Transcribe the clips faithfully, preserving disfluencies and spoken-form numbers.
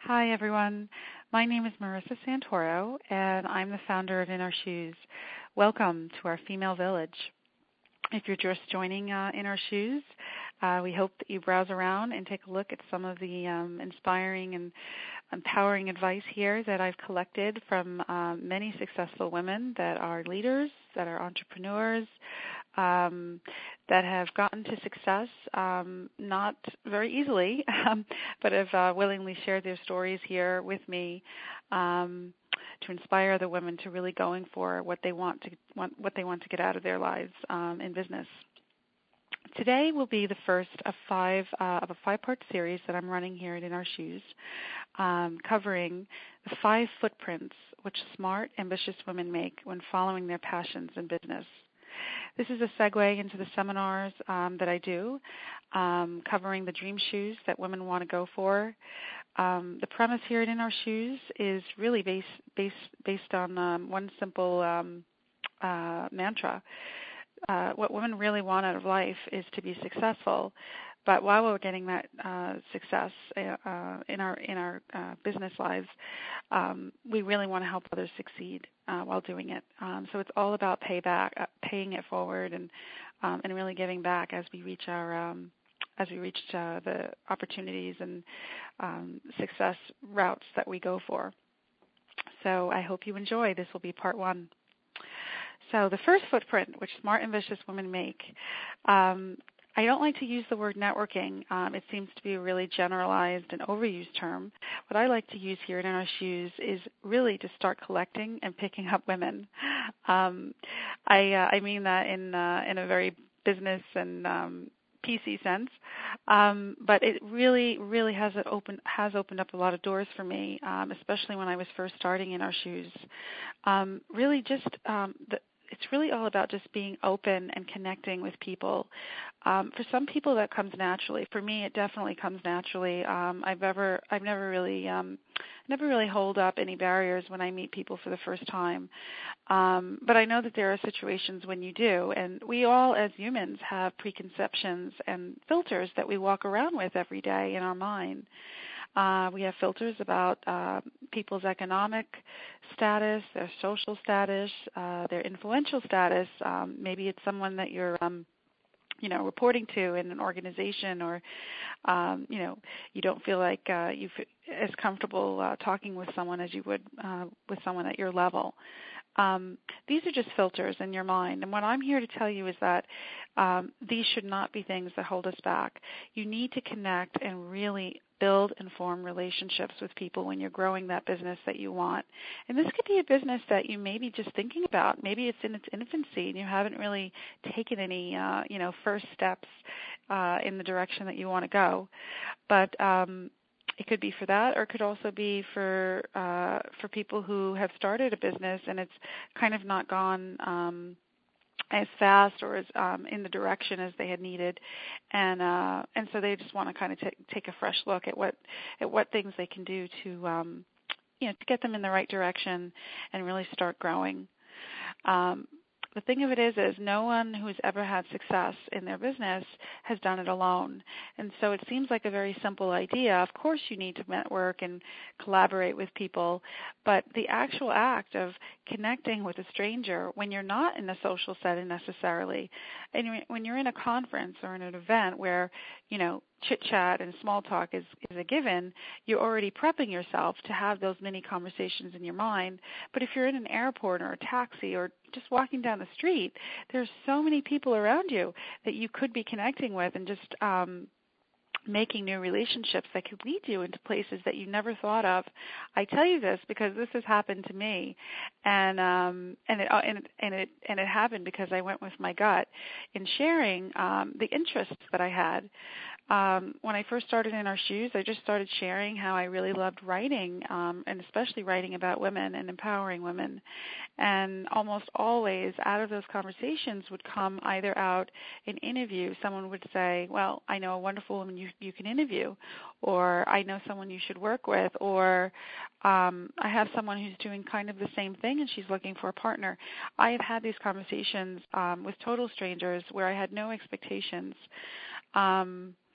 Hi, everyone. My name is Marissa Santoro, and I'm the founder of In Our Shoes. Welcome to our female village. If you're just joining uh, In Our Shoes, uh, we hope that you browse around and take a look at some of the um, inspiring and empowering advice here that I've collected from uh, many successful women that are leaders, that are entrepreneurs, um, that have gotten to success um, not very easily, um, but have uh, willingly shared their stories here with me um, to inspire other women to really going for what they want to want, what they want to get out of their lives um, in business. Today will be the first of five uh, of a five-part series that I'm running here at In Our Shoes, um, covering the five footprints which smart, ambitious women make when following their passions in business. This is a segue into the seminars um, that I do, um, covering the dream shoes that women want to go for. Um, the premise here at In Our Shoes is really based based based on um, one simple um, uh, mantra. Uh, what women really want out of life is to be successful, but while we're getting that uh, success uh, in our in our uh, business lives, um, we really want to help others succeed uh, while doing it. Um, so it's all about payback, uh, paying it forward, and um, and really giving back as we reach our um, as we reach uh, the opportunities and um, success routes that we go for. So I hope you enjoy. This will be part one. So the first footprint, which smart, ambitious women make, um, I don't like to use the word networking. Um, it seems to be a really generalized and overused term. What I like to use here in Our Shoes is really to start collecting and picking up women. Um, I, uh, I mean that in uh, in a very business and um, P C sense, um, but it really, really has it open has opened up a lot of doors for me, um, especially when I was first starting In Our Shoes. Um, really, just um, the It's really all about just being open and connecting with people. Um, for some people, that comes naturally. For me, it definitely comes naturally. Um, I've ever, I've never really, um, never really hold up any barriers when I meet people for the first time. Um, but I know that there are situations when you do, and we all, as humans, have preconceptions and filters that we walk around with every day in our mind. Uh, we have filters about uh, people's economic status, their social status, uh, their influential status. Um, maybe it's someone that you're, um, you know, reporting to in an organization, or um, you know, you don't feel like uh, you f- as comfortable uh, talking with someone as you would uh, with someone at your level. Um, these are just filters in your mind. And what I'm here to tell you is that um, these should not be things that hold us back. You need to connect and really build and form relationships with people when you're growing that business that you want. And this could be a business that you may be just thinking about. Maybe it's in its infancy and you haven't really taken any, uh, you know, first steps uh, in the direction that you want to go. But um, it could be for that, or it could also be for uh, for people who have started a business and it's kind of not gone um, as fast or as um, in the direction as they had needed, and uh, and so they just want to kind of t- take a fresh look at what at what things they can do to um, you know to get them in the right direction and really start growing. Um, The thing of it is, is no one who's ever had success in their business has done it alone. And so it seems like a very simple idea. Of course you need to network and collaborate with people, but the actual act of connecting with a stranger when you're not in a social setting necessarily, and when you're in a conference or in an event where, you know, chit-chat and small talk is, is a given, you're already prepping yourself to have those mini conversations in your mind. But if you're in an airport or a taxi or just walking down the street, there's so many people around you that you could be connecting with and just um, making new relationships that could lead you into places that you never thought of. I tell you this because this has happened to me, and um, and it and it, and it and it happened because I went with my gut in sharing um, the interests that I had. Um, when I first started In Our Shoes, I just started sharing how I really loved writing, um, and especially writing about women and empowering women. And almost always out of those conversations would come either out an interview. Someone would say, well, I know a wonderful woman you, you can interview, or I know someone you should work with, or um, I have someone who's doing kind of the same thing and she's looking for a partner. I have had these conversations um, with total strangers where I had no expectations. Um,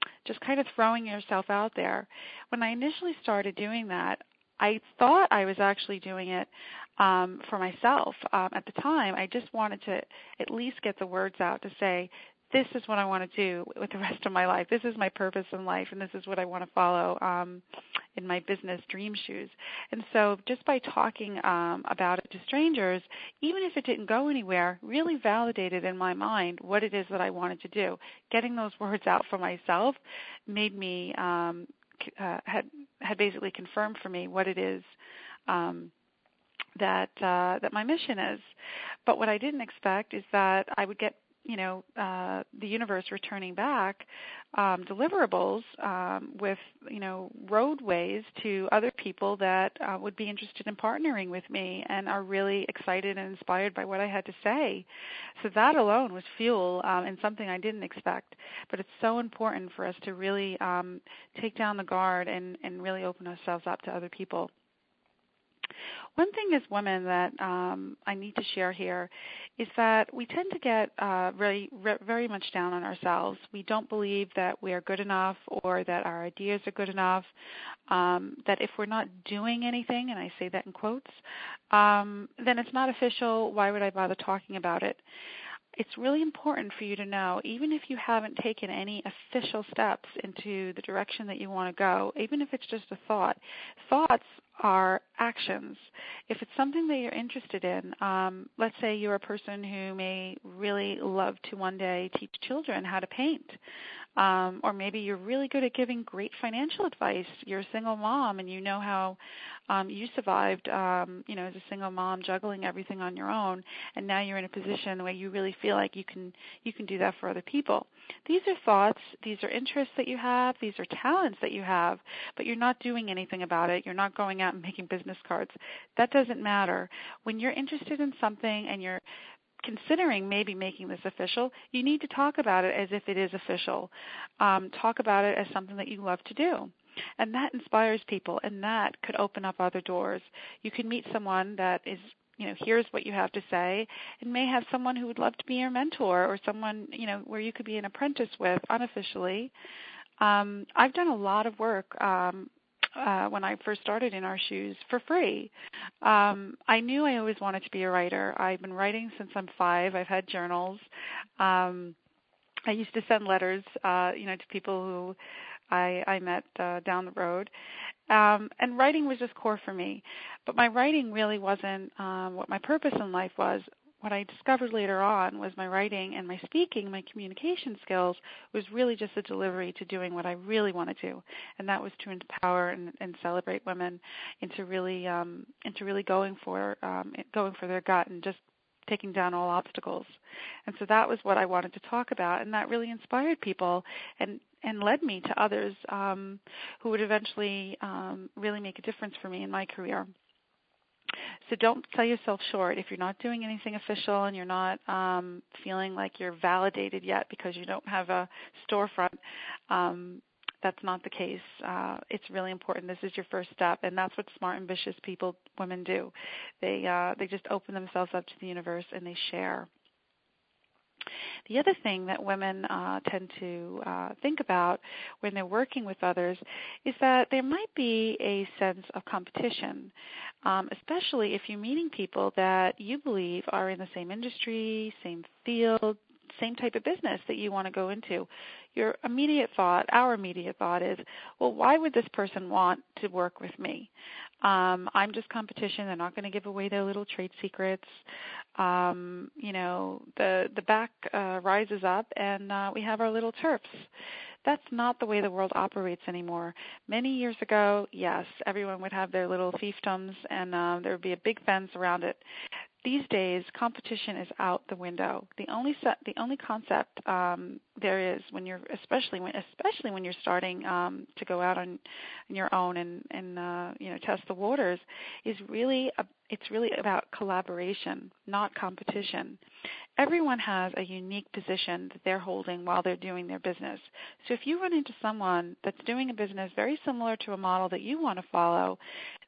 just kind of throwing yourself out there. When I initially started doing that, I thought I was actually doing it um, for myself. Um, at the time, I just wanted to at least get the words out to say, this is what I want to do with the rest of my life. This is my purpose in life, and this is what I want to follow um, in my business dream shoes. And so just by talking um, about it to strangers, even if it didn't go anywhere, really validated in my mind what it is that I wanted to do. Getting those words out for myself made me um, uh, had had basically confirmed for me what it is um, that uh, that my mission is. But what I didn't expect is that I would get, you know, uh, the universe returning back um, deliverables um, with, you know, roadways to other people that uh, would be interested in partnering with me and are really excited and inspired by what I had to say. So that alone was fuel um, and something I didn't expect. But it's so important for us to really um, take down the guard and, and really open ourselves up to other people. One thing as women that um, I need to share here is that we tend to get uh, very, very much down on ourselves. We don't believe that we are good enough or that our ideas are good enough, um, that if we're not doing anything, and I say that in quotes, um, then it's not official. Why would I bother talking about it? It's really important for you to know, even if you haven't taken any official steps into the direction that you want to go, even if it's just a thought, thoughts are actions. If it's something that you're interested in, um, let's say you're a person who may really love to one day teach children how to paint. Um, or maybe you're really good at giving great financial advice. You're a single mom and you know how um, you survived, um, you know, as a single mom, juggling everything on your own, and now you're in a position where you really feel like you can you can do that for other people. These are thoughts, these are interests that you have, these are talents that you have, but you're not doing anything about it. You're not going out and making business cards. That doesn't matter. When you're interested in something and you're considering maybe making this official, you need to talk about it as if it is official. Um, talk about it as something that you love to do. And that inspires people, and that could open up other doors. You can meet someone that is, you know, here's what you have to say, and may have someone who would love to be your mentor or someone, you know, where you could be an apprentice with unofficially. Um, I've done a lot of work um, Uh, when I first started in our shoes for free. Um, I knew I always wanted to be a writer. I've been writing since I'm five. I've had journals. Um, I used to send letters, uh, you know, to people who I, I met uh, down the road. Um, and writing was just core for me. But my writing really wasn't um, what my purpose in life was. What I discovered later on was my writing and my speaking, my communication skills, was really just a delivery to doing what I really want to do, and that was to empower and, and celebrate women into really um, into really going for um, going for their gut and just taking down all obstacles. And so that was what I wanted to talk about, and that really inspired people and and led me to others um, who would eventually um, really make a difference for me in my career. So don't sell yourself short. If you're not doing anything official and you're not um, feeling like you're validated yet because you don't have a storefront, um, that's not the case. Uh, it's really important. This is your first step, and that's what smart, ambitious people, women do. They uh, they just open themselves up to the universe and they share. The other thing that women uh, tend to uh, think about when they're working with others is that there might be a sense of competition, um, especially if you're meeting people that you believe are in the same industry, same field, same type of business that you want to go into. Your immediate thought, our immediate thought is, well, why would this person want to work with me? Um, I'm just competition. They're not going to give away their little trade secrets. Um, you know, the the back uh, rises up, and uh, we have our little turfs. That's not the way the world operates anymore. Many years ago, yes, everyone would have their little fiefdoms, and uh, there would be a big fence around it. These days, competition is out the window. The only set, the only concept um, there is when you're, especially when, especially when you're starting um, to go out on, on your own and, and uh, you know, test the waters, is really a, it's really about collaboration, not competition. Everyone has a unique position that they're holding while they're doing their business. So if you run into someone that's doing a business very similar to a model that you want to follow,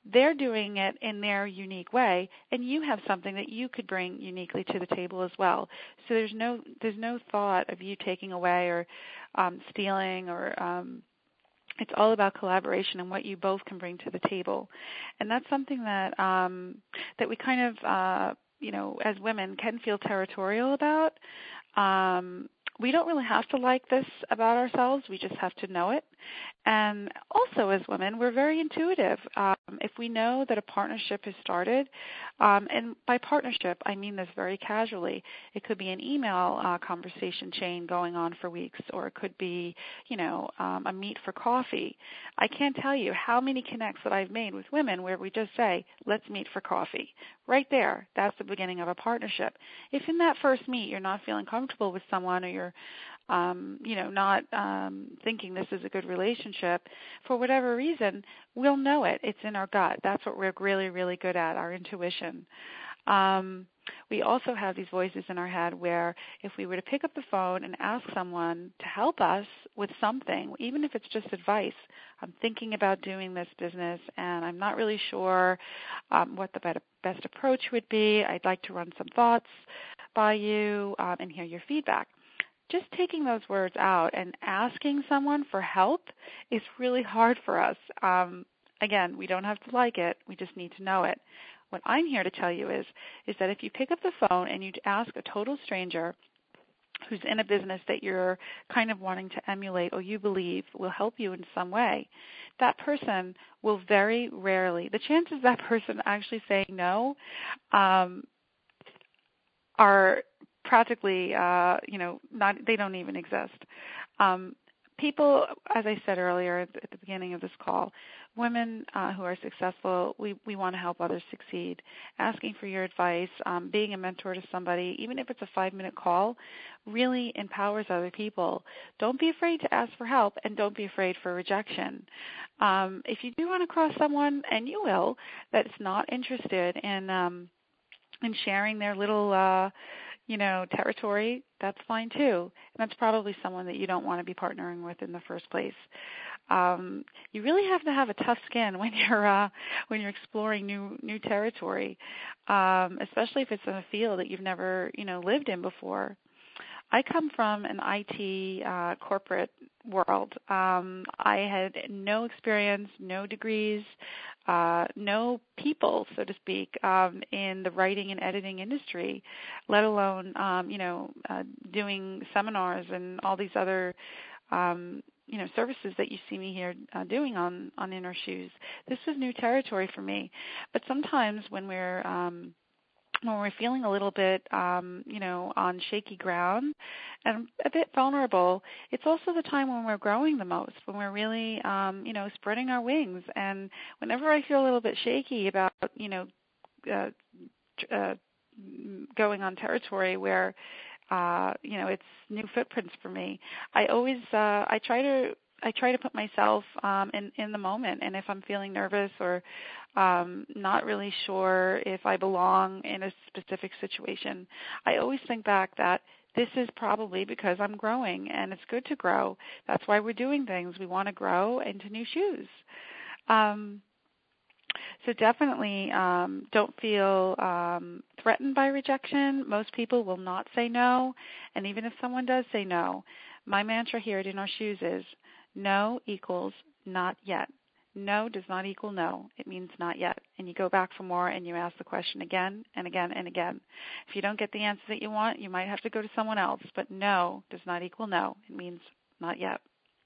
they're doing it in their unique way, and you have something that you could bring uniquely to the table as well. So there's no there's no thought of you taking away or um, stealing, or um, it's all about collaboration and what you both can bring to the table. And that's something that um, that we kind of uh, you know, as women can feel territorial about. Um, we don't really have to like this about ourselves. We just have to know it. And also as women, we're very intuitive. Um, if we know that a partnership has started, um, and by partnership, I mean this very casually. It could be an email uh, conversation chain going on for weeks, or it could be, you know, um, a meet for coffee. I can't tell you how many connects that I've made with women where we just say, let's meet for coffee. Right there, that's the beginning of a partnership. If in that first meet you're not feeling comfortable with someone, or you're Um, you know, not um, thinking this is a good relationship, for whatever reason, we'll know it. It's in our gut. That's what we're really, really good at, our intuition. Um, we also have these voices in our head where if we were to pick up the phone and ask someone to help us with something, even if it's just advice, I'm thinking about doing this business and I'm not really sure um, what the best approach would be. I'd like to run some thoughts by you um, and hear your feedback. Just taking those words out and asking someone for help is really hard for us. Um, again, we don't have to like it. We just need to know it. What I'm here to tell you is, is that if you pick up the phone and you ask a total stranger who's in a business that you're kind of wanting to emulate or you believe will help you in some way, that person will very rarely, the chances that person actually saying no um, are practically, uh, you know, not, they don't even exist. Um, people, as I said earlier at the beginning of this call, women uh, who are successful, we, we want to help others succeed. Asking for your advice, um, being a mentor to somebody, even if it's a five-minute call, really empowers other people. Don't be afraid to ask for help, and don't be afraid for rejection. Um, if you do run across someone, and you will, that's not interested in um, in sharing their little uh, you know, territory, that's fine too. And that's probably someone that you don't want to be partnering with in the first place. Um, you really have to have a tough skin when you're uh, when you're exploring new new territory, um, especially if it's in a field that you've never, you know, lived in before. I come from an I T uh, corporate world. Um, I had no experience, no degrees, uh, no people, so to speak, um, in the writing and editing industry, let alone, um, you know, uh, doing seminars and all these other, um, you know, services that you see me here uh, doing on, on Inner Shoes. This was new territory for me. But sometimes when we're um, when we're feeling a little bit, um, you know, on shaky ground and a bit vulnerable, it's also the time when we're growing the most, when we're really, um, you know, spreading our wings. And whenever I feel a little bit shaky about, you know, uh, uh, going on territory where, uh, you know, it's new footprints for me, I always, uh, I try to I try to put myself um, in, in the moment, and if I'm feeling nervous or um, not really sure if I belong in a specific situation, I always think back that this is probably because I'm growing, and it's good to grow. That's why we're doing things. We want to grow into new shoes. Um, so definitely um, don't feel um, threatened by rejection. Most people will not say no, and even if someone does say no, my mantra here at In Our Shoes is, no equals not yet. No does not equal no. It means not yet. And you go back for more and you ask the question again and again and again. If you don't get the answer that you want, you might have to go to someone else. But no does not equal no. It means not yet.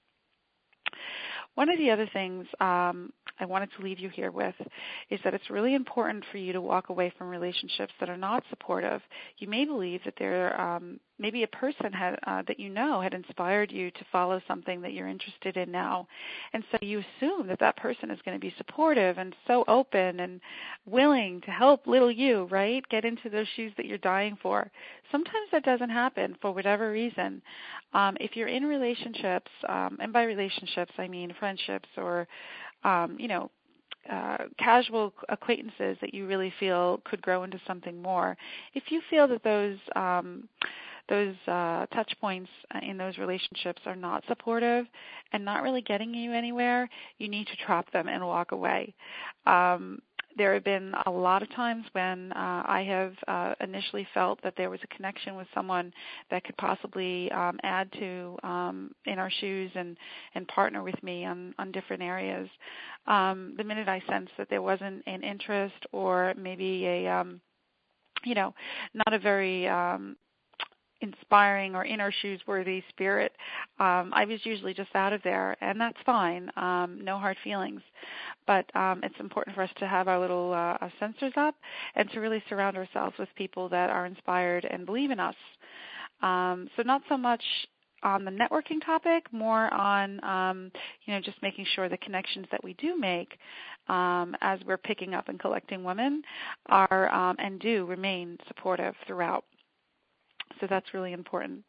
One of the other things um, I wanted to leave you here with is that it's really important for you to walk away from relationships that are not supportive. You may believe that there, um, maybe a person had, uh, that you know had inspired you to follow something that you're interested in now, and so you assume that that person is going to be supportive and so open and willing to help little you, right, get into those shoes that you're dying for. Sometimes that doesn't happen for whatever reason. Um, if you're in relationships, um, and by relationships I mean friendships or, um, you know, uh, casual acquaintances that you really feel could grow into something more, if you feel that those um, those uh, touch points in those relationships are not supportive and not really getting you anywhere, you need to drop them and walk away. Um, There have been a lot of times when uh, I have uh, initially felt that there was a connection with someone that could possibly um, add to um, in our shoes and, and partner with me on, on different areas. Um, the minute I sensed that there wasn't an interest or maybe a, um, you know, not a very um, inspiring or in our shoes worthy spirit, um, I was usually just out of there, and that's fine. Um, no hard feelings. But um, it's important for us to have our little uh, our sensors up and to really surround ourselves with people that are inspired and believe in us. Um, so not so much on the networking topic, more on um, you know just making sure the connections that we do make um, as we're picking up and collecting women are um, and do remain supportive throughout. So that's really important.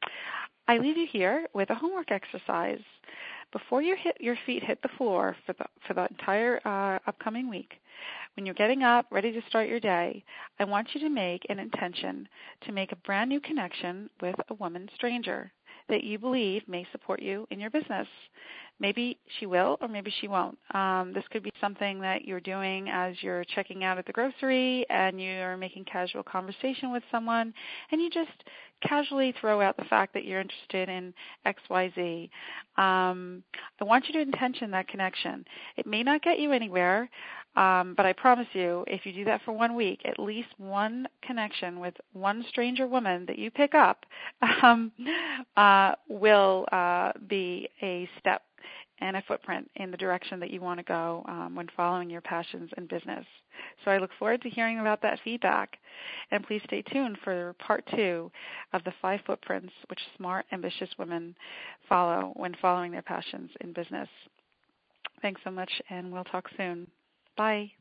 I leave you here with a homework exercise. Before you hit, your feet hit the floor for the, for the entire uh, upcoming week, when you're getting up, ready to start your day, I want you to make an intention to make a brand new connection with a woman stranger that you believe may support you in your business. Maybe she will or maybe she won't. Um, this could be something that you're doing as you're checking out at the grocery and you're making casual conversation with someone and you just casually throw out the fact that you're interested in X Y Z. Um, I want you to intention that connection. It may not get you anywhere, um, but I promise you, if you do that for one week, at least one connection with one stranger woman that you pick up um, uh, will uh, be a step and a footprint in the direction that you want to go um, when following your passions in business. So I look forward to hearing about that feedback. And please stay tuned for part two of the five footprints which smart, ambitious women follow when following their passions in business. Thanks so much, and we'll talk soon. Bye.